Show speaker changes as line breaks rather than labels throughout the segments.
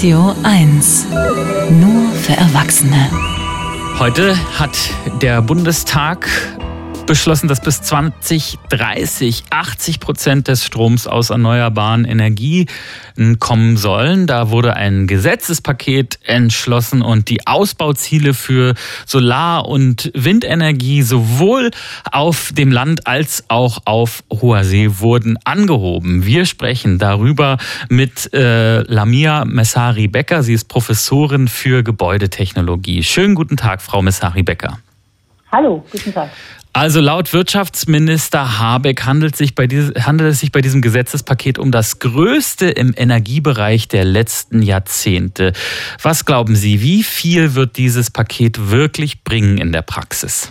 Radio 1. Nur für Erwachsene.
Heute hat der Bundestag beschlossen, dass bis 2030 80% des Stroms aus erneuerbaren Energien kommen sollen. Da wurde ein Gesetzespaket entschlossen und die Ausbauziele für Solar- und Windenergie sowohl auf dem Land als auch auf hoher See wurden angehoben. Wir sprechen darüber mit Lamia Messari-Becker. Sie ist Professorin für Gebäudetechnologie. Schönen guten Tag, Frau Messari-Becker.
Hallo, guten Tag.
Also laut Wirtschaftsminister Habeck handelt es sich bei diesem Gesetzespaket um das größte im Energiebereich der letzten Jahrzehnte. Was glauben Sie, wie viel wird dieses Paket wirklich bringen in der Praxis?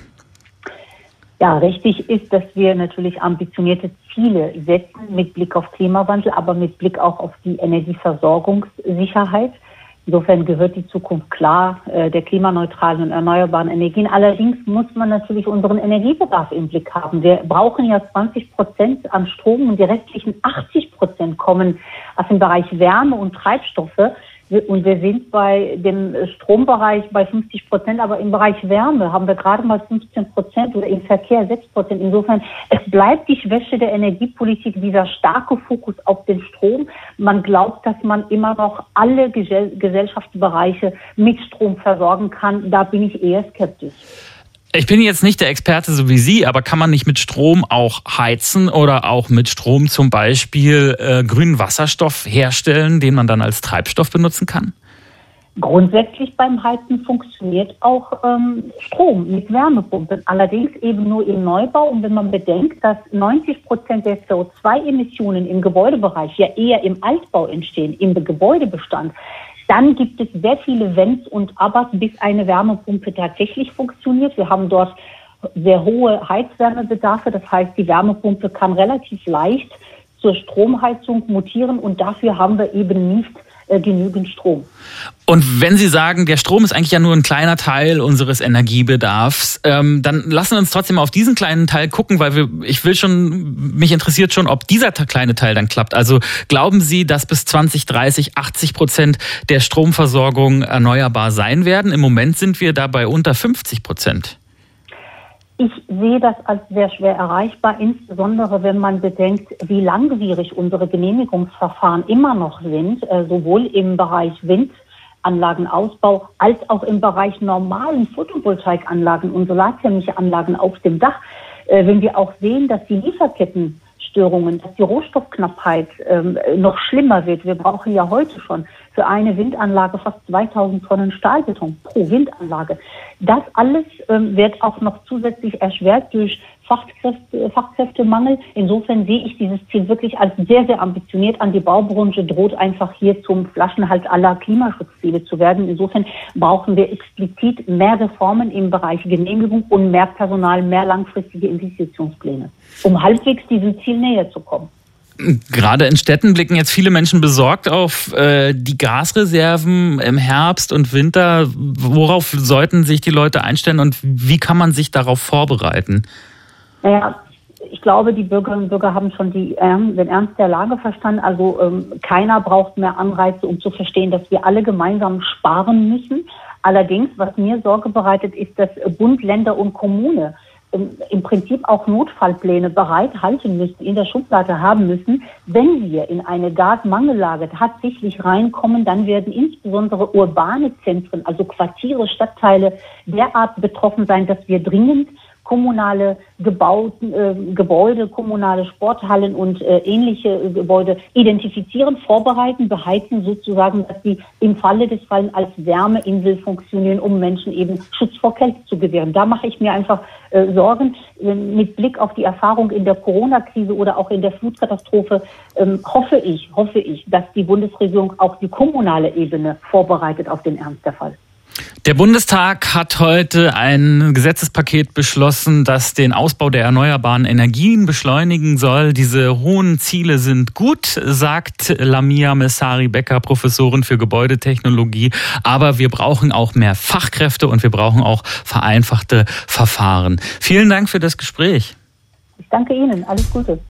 Ja, richtig ist, dass wir natürlich ambitionierte Ziele setzen mit Blick auf Klimawandel, aber mit Blick auch auf die Energieversorgungssicherheit. Insofern gehört die Zukunft klar der klimaneutralen und erneuerbaren Energien. Allerdings muss man natürlich unseren Energiebedarf im Blick haben. Wir brauchen ja 20% an Strom und die restlichen 80% kommen aus dem Bereich Wärme und Treibstoffe. Und wir sind bei dem Strombereich bei 50%, aber im Bereich Wärme haben wir gerade mal 15% oder im Verkehr 6%. Insofern, es bleibt die Schwäche der Energiepolitik, dieser starke Fokus auf den Strom. Man glaubt, dass man immer noch alle Gesellschaftsbereiche mit Strom versorgen kann. Da bin ich eher skeptisch.
Ich bin jetzt nicht der Experte so wie Sie, aber kann man nicht mit Strom auch heizen oder auch mit Strom zum Beispiel grünen Wasserstoff herstellen, den man dann als Treibstoff benutzen kann?
Grundsätzlich beim Heizen funktioniert auch Strom mit Wärmepumpen, allerdings eben nur im Neubau. Und wenn man bedenkt, dass 90% der CO2-Emissionen im Gebäudebereich ja eher im Altbau entstehen, im Gebäudebestand, dann gibt es sehr viele Wenns und Abers, bis eine Wärmepumpe tatsächlich funktioniert. Wir haben dort sehr hohe Heizwärmebedarfe. Das heißt, die Wärmepumpe kann relativ leicht zur Stromheizung mutieren und dafür haben wir eben nicht genügend Strom.
Und wenn Sie sagen, der Strom ist eigentlich ja nur ein kleiner Teil unseres Energiebedarfs, dann lassen wir uns trotzdem auf diesen kleinen Teil gucken, weil mich interessiert schon, ob dieser kleine Teil dann klappt. Also glauben Sie, dass bis 2030 80% der Stromversorgung erneuerbar sein werden? Im Moment sind wir da bei unter 50%.
Ich sehe das als sehr schwer erreichbar, insbesondere wenn man bedenkt, wie langwierig unsere Genehmigungsverfahren immer noch sind, sowohl im Bereich Windanlagenausbau als auch im Bereich normalen Photovoltaikanlagen und solarthermische Anlagen auf dem Dach. Wenn wir auch sehen, dass die Lieferkettenstörungen, dass die Rohstoffknappheit noch schlimmer wird. Wir brauchen ja heute schon für eine Windanlage fast 2000 Tonnen Stahlbeton pro Windanlage. Das alles wird auch noch zusätzlich erschwert durch Fachkräftemangel. Insofern sehe ich dieses Ziel wirklich als sehr, sehr ambitioniert an. Die Baubranche droht einfach hier zum Flaschenhals aller Klimaschutzziele zu werden. Insofern brauchen wir explizit mehr Reformen im Bereich Genehmigung und mehr Personal, mehr langfristige Investitionspläne, um halbwegs diesem Ziel näher zu kommen.
Gerade in Städten blicken jetzt viele Menschen besorgt auf die Gasreserven im Herbst und Winter. Worauf sollten sich die Leute einstellen und wie kann man sich darauf vorbereiten?
Naja, ich glaube, die Bürgerinnen und Bürger haben schon den Ernst der Lage verstanden. Also keiner braucht mehr Anreize, um zu verstehen, dass wir alle gemeinsam sparen müssen. Allerdings, was mir Sorge bereitet, ist, dass Bund, Länder und Kommune im Prinzip auch Notfallpläne bereithalten müssen, in der Schublade haben müssen. Wenn wir in eine Gasmangellage tatsächlich reinkommen, dann werden insbesondere urbane Zentren, also Quartiere, Stadtteile derart betroffen sein, dass wir dringend kommunale Gebäude, kommunale Sporthallen und ähnliche Gebäude identifizieren, vorbereiten, beheizen, sozusagen, dass sie im Falle des Falles als Wärmeinsel funktionieren, um Menschen eben Schutz vor Kälte zu gewähren. Da mache ich mir einfach Sorgen. Mit Blick auf die Erfahrung in der Corona-Krise oder auch in der Flutkatastrophe hoffe ich, dass die Bundesregierung auch die kommunale Ebene vorbereitet auf den Ernst der Fall.
Der Bundestag hat heute ein Gesetzespaket beschlossen, das den Ausbau der erneuerbaren Energien beschleunigen soll. Diese hohen Ziele sind gut, sagt Lamia Messari-Becker, Professorin für Gebäudetechnologie. Aber wir brauchen auch mehr Fachkräfte und wir brauchen auch vereinfachte Verfahren. Vielen Dank für das Gespräch.
Ich danke Ihnen. Alles Gute.